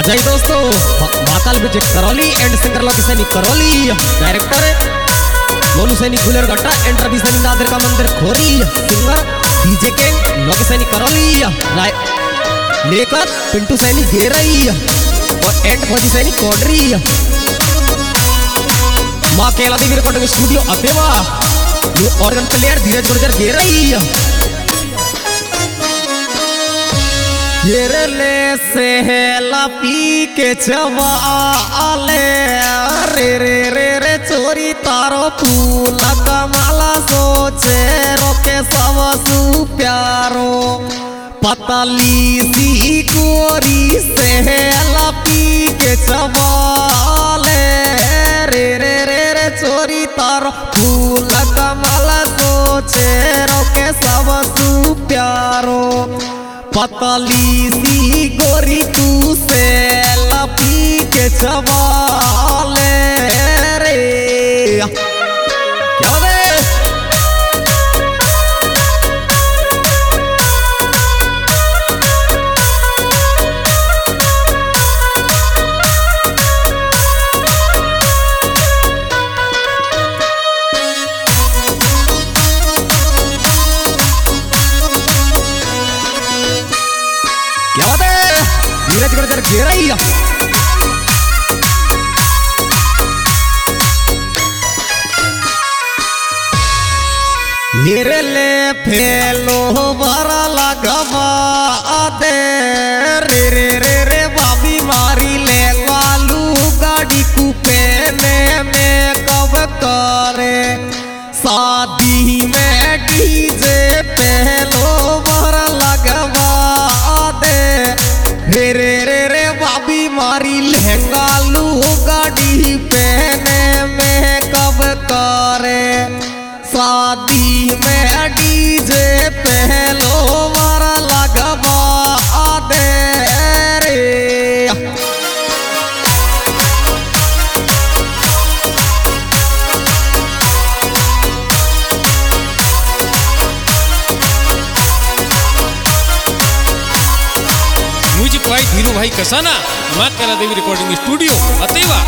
जय दोस्तों, Mahakal Vijay Karauli and singer Loki Saini Karauli, director Monu Saini Guler Ghatta and Ravi Saini Nadar का मंदिर Khori, singer DJ king Loki Saini Karauli, लेकर पिंटू सैनी घेरई और एंड फौजी सैनी कोडरी। माँ Kela Devi recording studio Ateva, new organ player Dheeraj Gurjar Gherai. येरले सेहला पी के चवाले रे रे रे रे चोरी तारो फूल कमाला सोचे रोके सब सु प्यारो पतली सी गोरी सेहला पी के चवाले रे रे रे रे चोरी तारो फूल कमाला सोचे रोके सब सु प्यारो पतली सी गोरी तू से लपी के चवाले रे क्या दे धीरज गुर्जर घेरई। ले फेलो बरा लगवा दे रे रे रे रे बाबी मारी ले वालू गाड़ी कुपे में कब करे शादी में डीजे पहलो बरा लगवा दे रे रे रे रे बाबी मारी लहंगा लू गाड़ी पहने में कब करे शादी में डीजे पहलो मारा लगवा दे रे। म्यूजिक भाई धीरू भाई कसाना, माँ केला देवी रिकॉर्डिंग स्टूडियो अतेवा।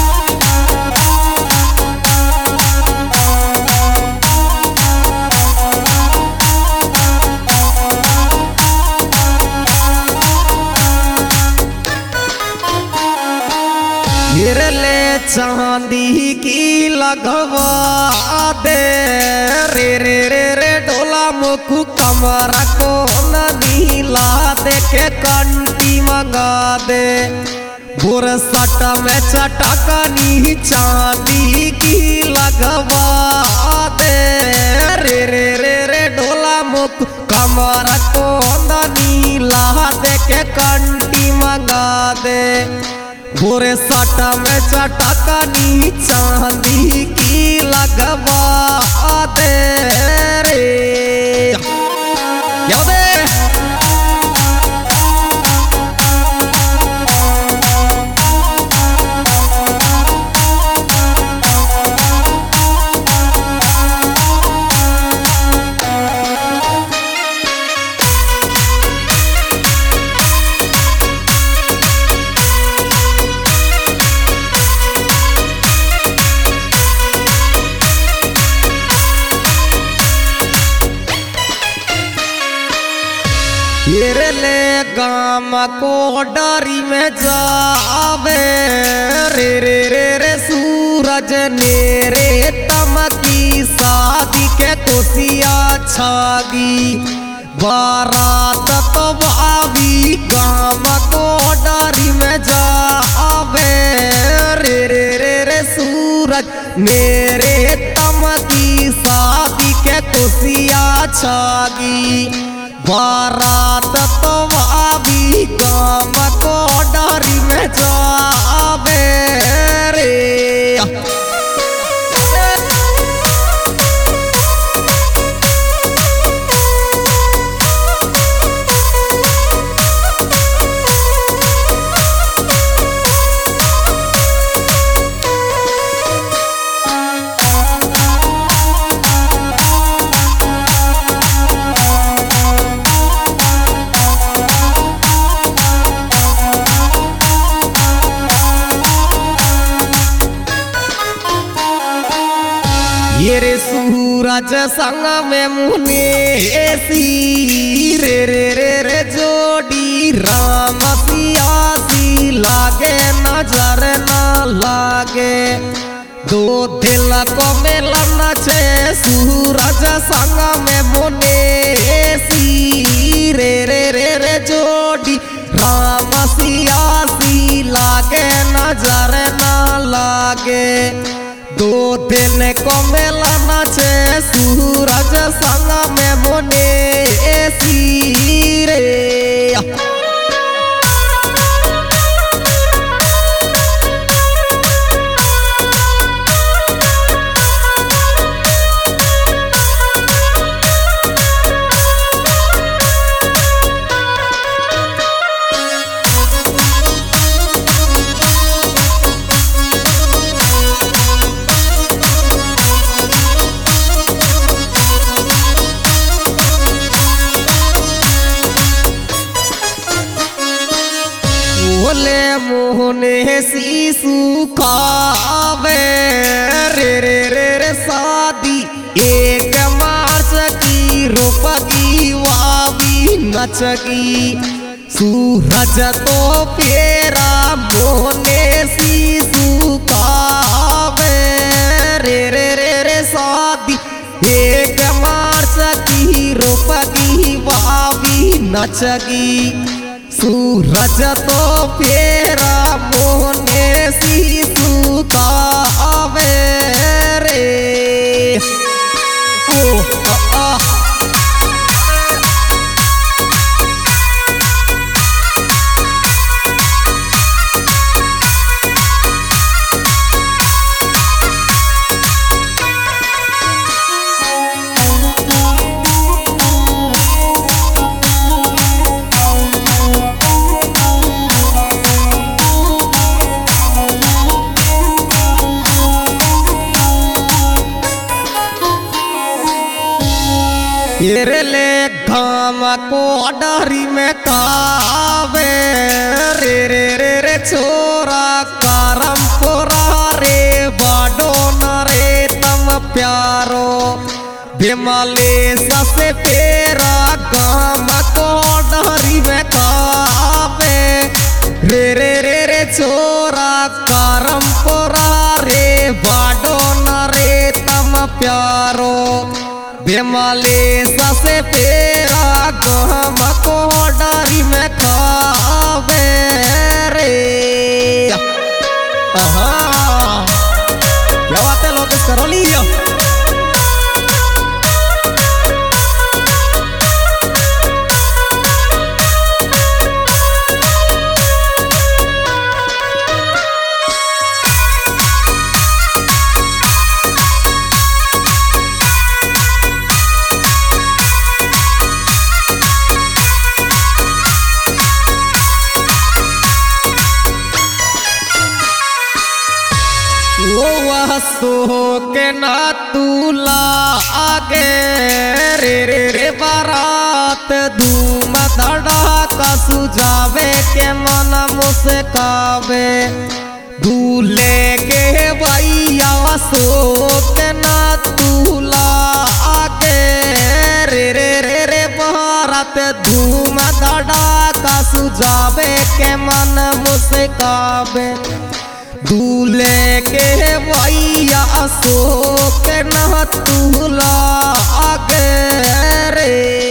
ले चांदी की लगवा दे रे रे रे रे डोला मुखु कमरा को नीला देखे कंटी मंगा दे बुरसट में चटकनी चांदी की लगवा दे रे रे रे रे डोला मुख कमरा को नीला देखे कंटी मंगा दे पूरे साटा में चटकनी चांदी की लगवा दे रे क्या दे ले गाम को डरी में जावे रे रे रे रे सूरज नेरे तमकी शादी के खुशिया छागी बारात तो भाभी गाम को डरी में जावे रे रे रे रे सूरज मेरे तमकी शादी के खुशिया छागी बारात तो भाभी गाम को डरी में जावे रे। सूरज संग में मुनेसी रे रे रे रे जोड़ी राम सियासी लागे नजर न लागे दो दिल को मिलन छे सूरज संग में मुनेसी रे रे रे रे जोड़ी राम सियासी लागे नजर न लागे दो दिन को मिलन छे सूरज संग में मुनेसी रे बोले मोहने शीशु खावे रे रे रे रे शादी 1 मार्च की रोपगी वावी नचगी सूरज तो फेरा मोहने शीशु खावे रे रे रे रे शादी 1 मार्च की रोपगी वावी नचगी सूरज तो फेरा मोहने शीशु खावे रे ओ ले घाम को डरी में कावे रे रे रे रे छोरा करम पोरा रे बाडो न रे तम प्यारो बेमाले ससे पेरा घाम को डरी में कावे रे रे रे रे छोरा करम पोरा रे बाडो न रे तम प्यारो बेमाले ससे पेरा गहम को डरी में खावे रे क्या बात है लोग करो लिया सो के ना तूला आगे रे रे रे बारात धूम धड़ाका सुझावे के मन मुस्कावे दूल्हे के भैया सो के ना तूला आगे रे रे रे रे बारात धूम धड़ाका सुझावे के मन मुस्कावे दूल्हे के भैया अशोक न तूला आगे रे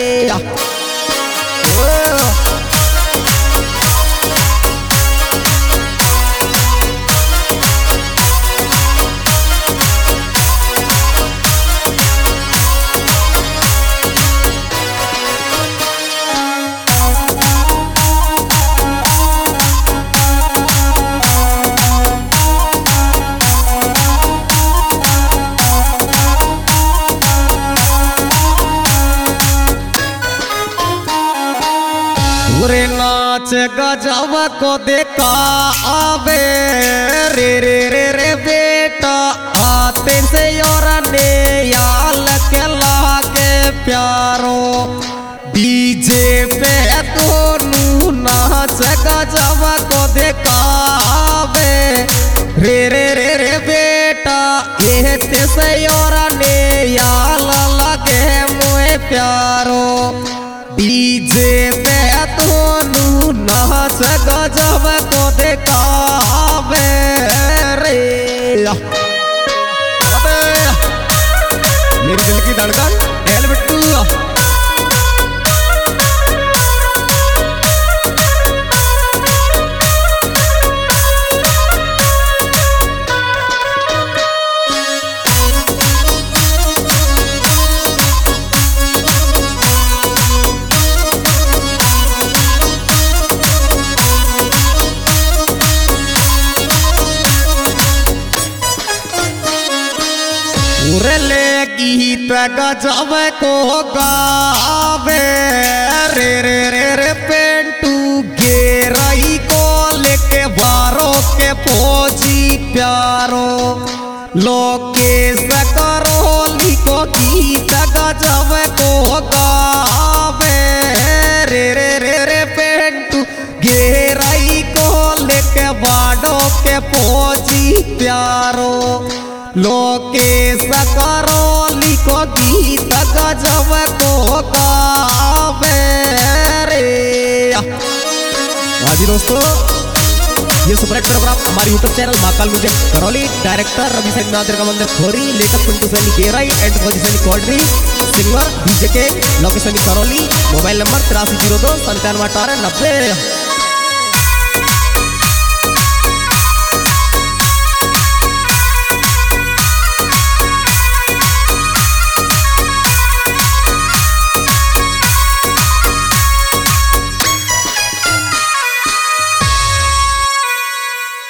नाच गजब को देखा आवे रे रे रे रे बेटा आते से और ने याल के लागे प्यारो डीजे पे दोनों नाच गजब को देखा आवे रे रे रे रे बेटा ये से और ने याल प्यारो डीजे पे तो नाच गजब को दिखावे रे। अबे मेरी दिल की धड़कन एल बिट्टू उरले गीत गजब को गावे रे रे रे रे पेंटू गेरई को लेके बारो के फौजी प्यारो लोकेश करोली को गीत गजब को गावे रे रे रे रे पेंटू गेरई को लेके बारो के फौजी प्यारो लोकेश करोली को गीत गजब को गावे रे। हाजी दोस्तों, ये सुपरहिट प्रोग्राम हमारे YouTube channel Mahakal music Karauli, director Ravi Saini Nadir का मंदिर खोरी, लेखक पिंटू सैनी गेराई एंड फौजी Saini कॉडरी, singer DJ K Lokesh Saini Karauli, mobile number 8302 9718 90।